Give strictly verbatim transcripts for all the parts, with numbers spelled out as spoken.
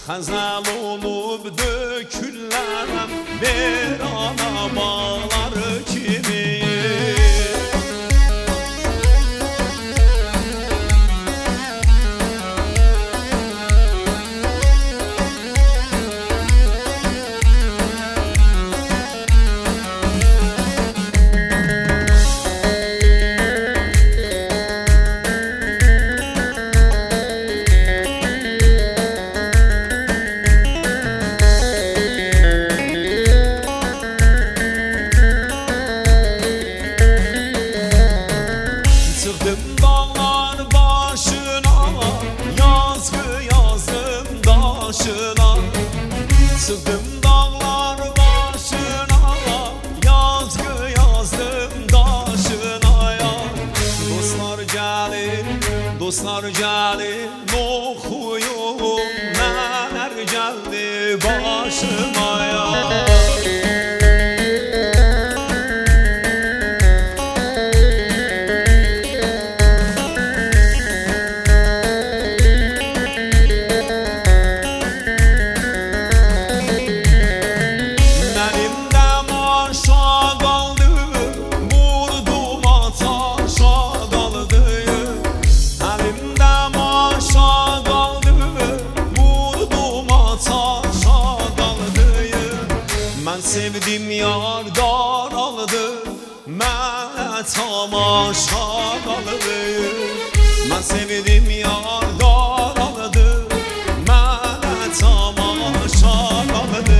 Hazal olup dökülen bir ana bağları kimi. Çıktım dağlar başına, yazgı yazdım daşına. Çıktım dağlar başına, yazgı yazdım daşına ya. Dostlar gelin, dostlar gelin, okuyun neler geldi başıma ya. Ben sevdim yar daraldı, mən tamaşa qaldı. Ben sevdim yar daraldı, mən tamaşa qaldı.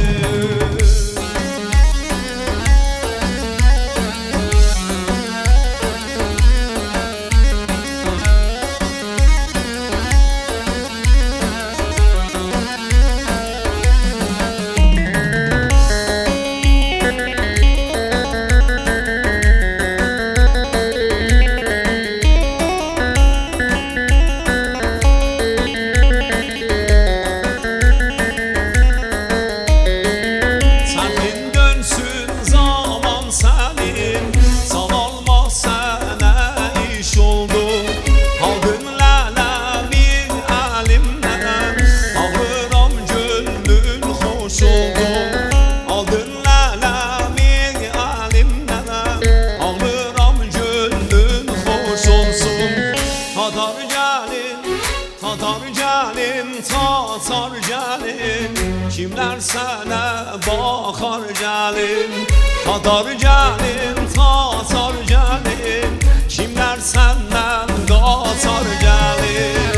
Tatar gelin, tatar gelin, kimler sana bakar gelin. Tatar gelin, tatar gelin, kimler senden qatar gelin.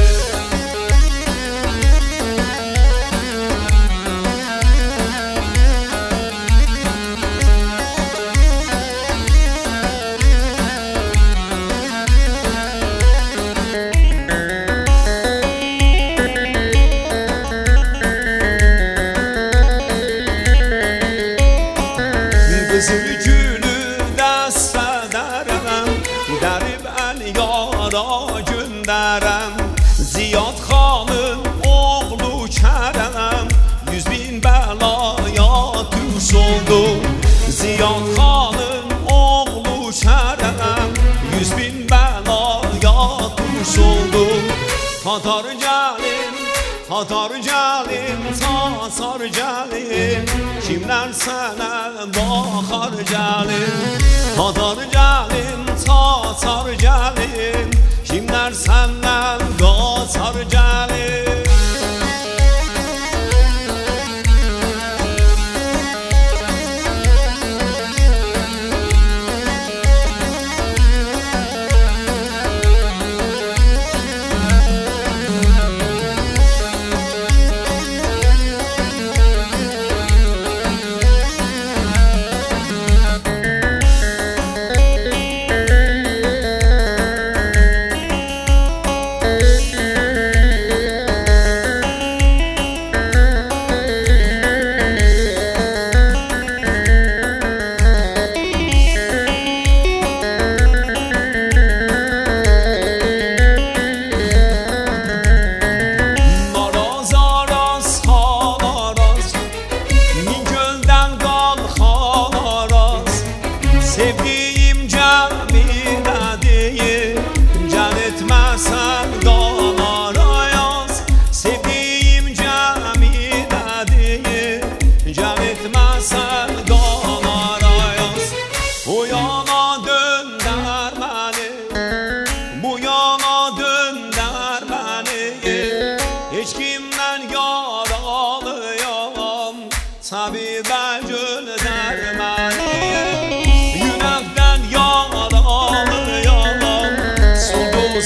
Kızıl gülü dəst edərəm, dərib əl yara göndərəm. Ziyad xanın oğlu Kərəm, yüz bin bəlaya düş oldu. Ziyad xanın oğlu Kərəm, yüz bin bəlaya düş oldu. Tatar gəlin, tatar gəlin, tatar gəlin, kimler sana bakar gelin. Tatar gelin, tatar gelin, kimler senden qatar gelin.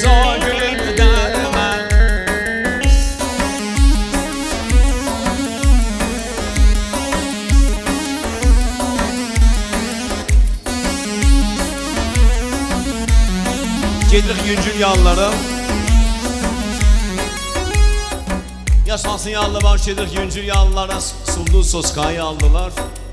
رضا گل در من Gedirik yüncül yanlara Yaşansın yanlı var gedirik yüncül yanlara Suldu soskayı aldılar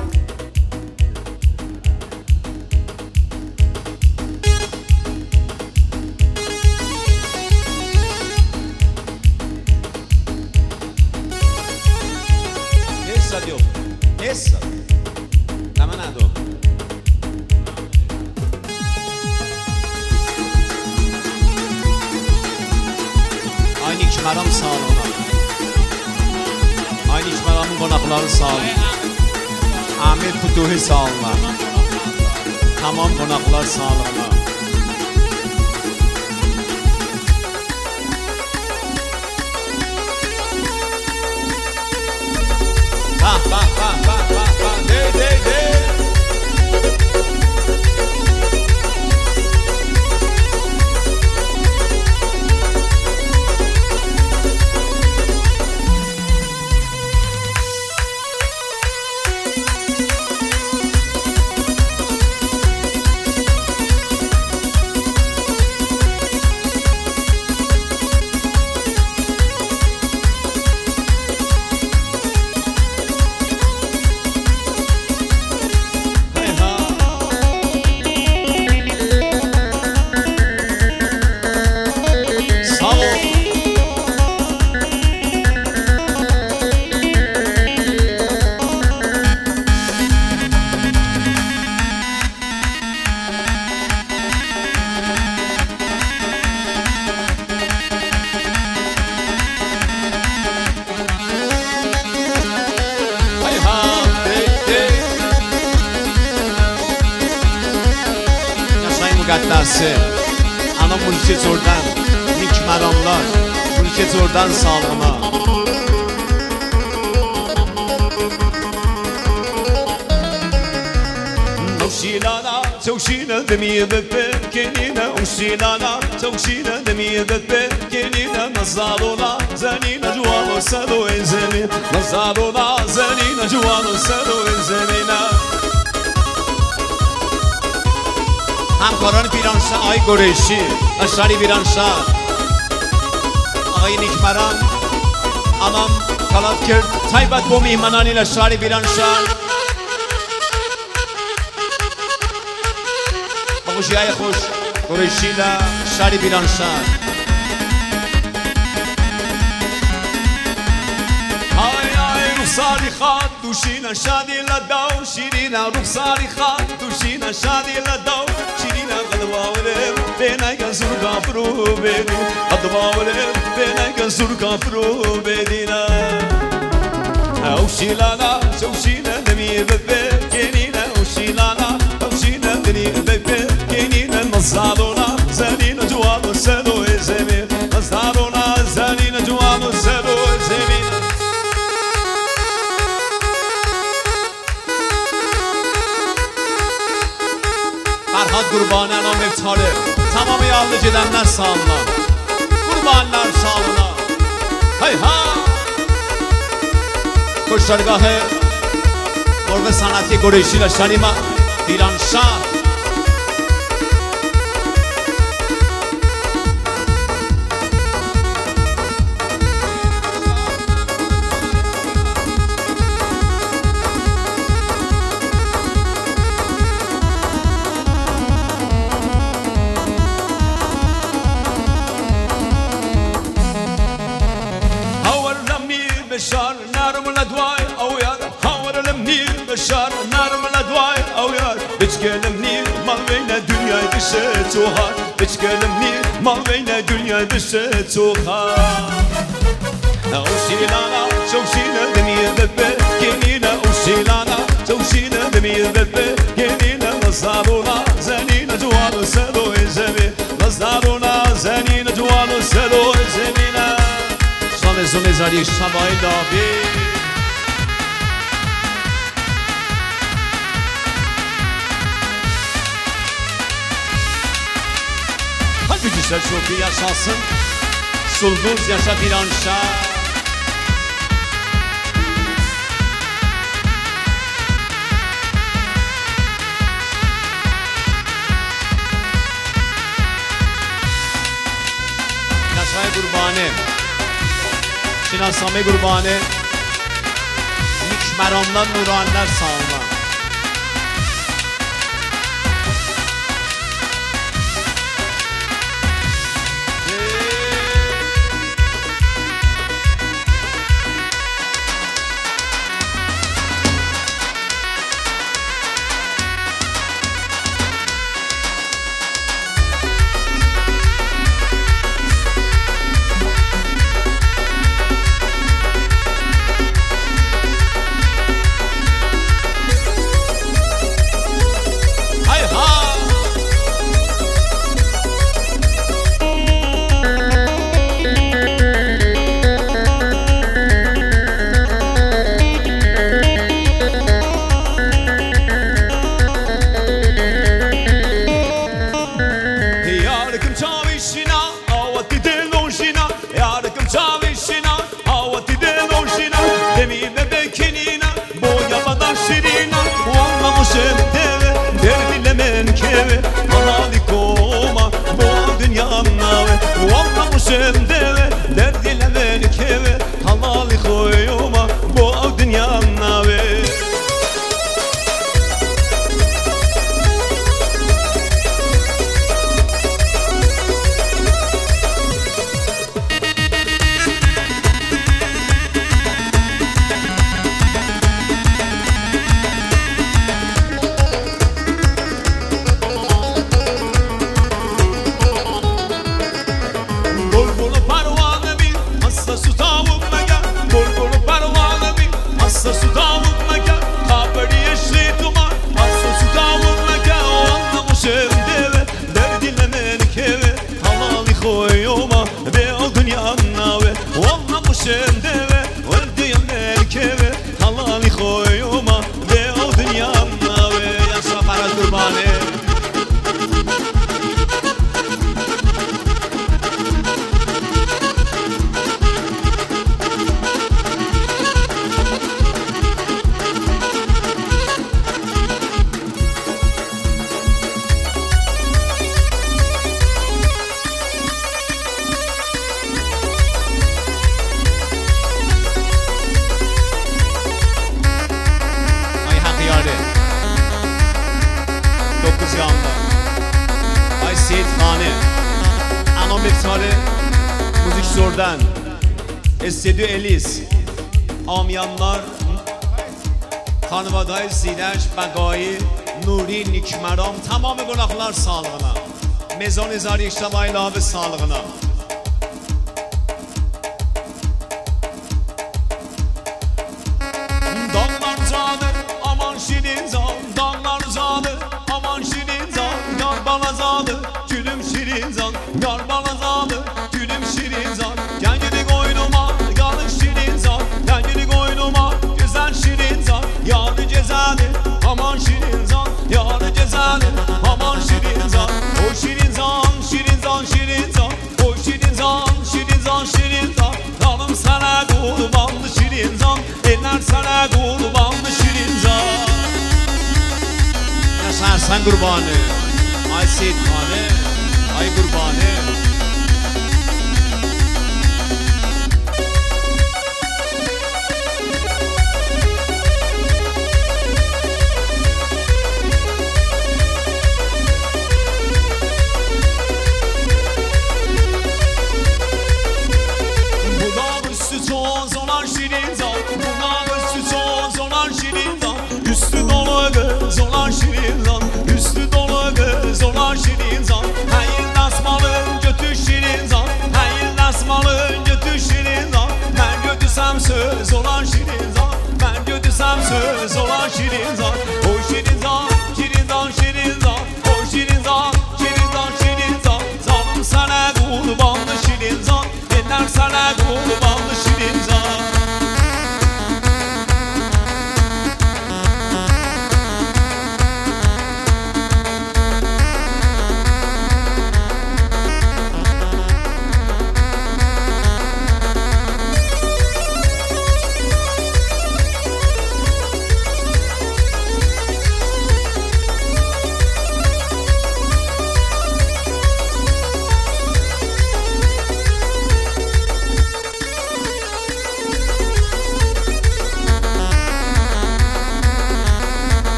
Essa deu Essa Tama nado Aynı içməram sağ olun Aynı içməramın qonaqları sağ olun Amir Futuhi sağ olun Tamam qonaqlar sağ olun Bak bak bak bak bak bak Dey dey dey Müqəddəsi Ana mülki Jordan Nik məramlar Mülki Jordan sağlığına Oşilana Çoşina demiye bepe Kenina Oşilana Çoşina demiye bepe Kenina Nazalona Zanina Juano Sado enzemi Nazalona Zanina Juano Sado enzemina همکاران پیرانشاه آقای قریشی اشاری پیرانشاه آقای نیکمران امام کلات کرد تایبت با میهمانانی اشاری پیرانشاه با خوشی های خوش قریشی اشاری پیرانشاه رخساری خاد دوشینا شادی لداو شیرینا رخساری خاد دوشینا شادی لداو شیرینا قد باولم بینا گزور کافرو بدی قد باولم بینا گزور کافرو بدینا اوشیلانا اوشینا دمی ببه کنینا اوشیلانا اوشینا دمی ببه کنینا نزادونا زنینا جوانو سلو زمین نزادونا زنینا جوانو سلو زمین Farhad Qurbanı anam eftarı Tamamı yallı gedənlər sağlına Qurbanlar sağlına Hey ha Kuşlargahı Orada sanatı Qureyşiyle Şanima Piranşah بشار نرم الادواي او يار حاور المنير بشار نرم الادواي او يار بتقل منير ما بين الدنيا بشت وهار بتقل منير ما بين الدنيا بشت وهار اوشيلانا شوشينا دمير ببه كنينا اوشيلانا شوشينا دمير ببه كنينا نصارونا زنينا جوانو سلو زمين نصارونا زنينا جوانو سلو زمينا زون زاری شبای دابی Hadi güzel çok iyi yaşasın. Sulduz yaşa bir anşa. Yaşay Qurbani, Şinasame Qurbani, Nikmeramdan Nuranlar sağına. Deve, derdile melkeve, halali koyuma, bu av dünyanın ave. Müziksor'dan Estedü Elis Amyanlar Xanvaday Zinəş Bəqai Nuri Nikməram Tamamı qonaqlar sağlığına Mezon İzari İctimai İlahi sağlığına Dağlar canı aman şirin can Dağlar canı aman şirin can Yar bana canı gülüm şirin can Yar bana canı gülüm şirin can Gel gidi koynuma yanı şirin can Gel gidi koynuma güzel şirin can Yarı cezanı aman şirin can Yarı cezanı aman şirin can O şirin can şirin can şirin can O şirin can şirin can şirin can Canım sana kurbanlı şirin can Eller sana kurbanlı şirin can Yaşar sen kurbanı Ay Seyit Kane Ay kurbanı Üstü dolu kız olan şirin zan Üstü dolu kız olan şirin zan Hayır dasmalım götür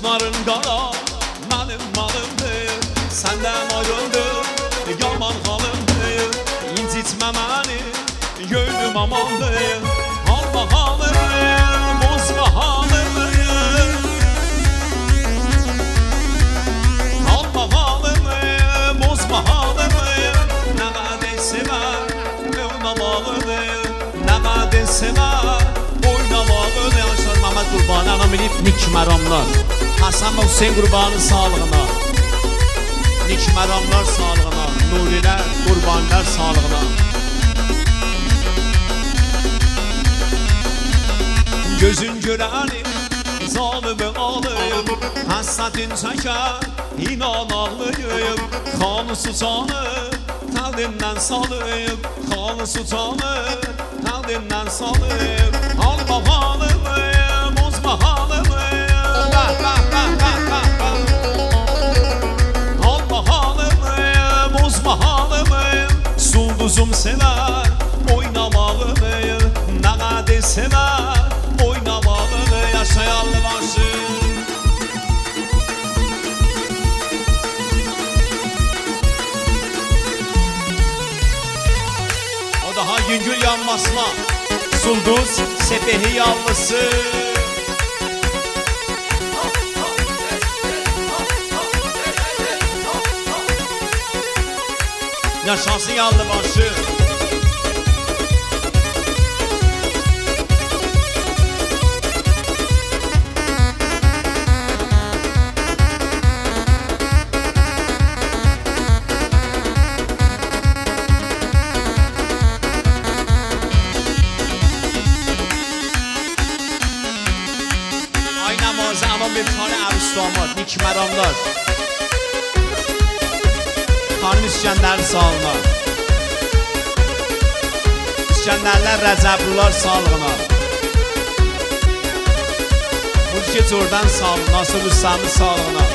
Saçların qara, mənim malımdır. Səndən ayrıldım, yaman halımdır. İncitmə məni, gördüm amandır. Alma halımı, bozma halımı. Alma halımı, bozma halımı. Nə qədər sevər, oynamalıdır. Nə qədər sevər, oynamalıdır. Yaşar Məhəmməd Qurbani anam bilib Nik Məramlar. Hasan və Hüseyin Qurbanın sağlığına, Nik Məramlar sağlığına, Nurilər, Qurbanlar sağlığına. Gözün görəni zalimi alıyım, həsətin çəkər, inan ağlıyım. Xanı suçanı təlimdən salıyım, xanı suçanı təlimdən salıyım. Alma halımı, bozma halımı. Alma halımı, bozma halımı. Sulduzum sevər, oynamağımı. Nə qədər sevər, oynamağını. Yaşayanlı başı. O daha Yüngül yanmasına, Sulduz Sepehi yanlısı. Yaşasın yanlı başı. Ay namazı aman bir tane aruz damat, Nik Məramlar. Xanım İskəndər sağlığına, İskəndərlər Rəcəblular sağlığına. Mülki Jordan sağlığına, Nasır Rüstəmi sağlığına.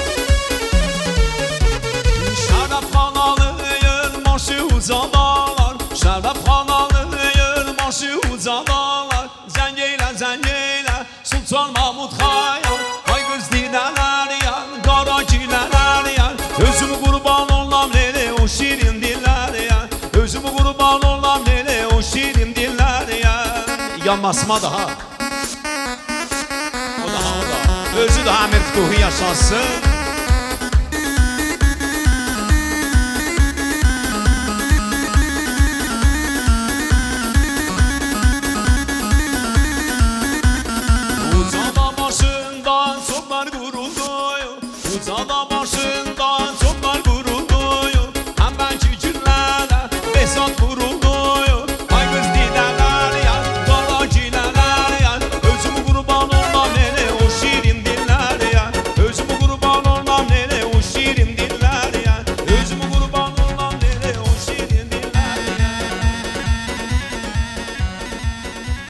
Şərəf xanalıyır, başı ucalar. Şərəf xanalıyır, başı ucalar. Zəng eylə, zəng eylə, Sultan Mahmud Xayal. Ay qız dinələr yan, qara gilələr yan. Özümü qurban olam nene o şirin diller ya. Özümü qurban olam nene o şirin diller ya. Yanmasma daha. O daha o da. Özü daha Əmir Futuhi yaşasın.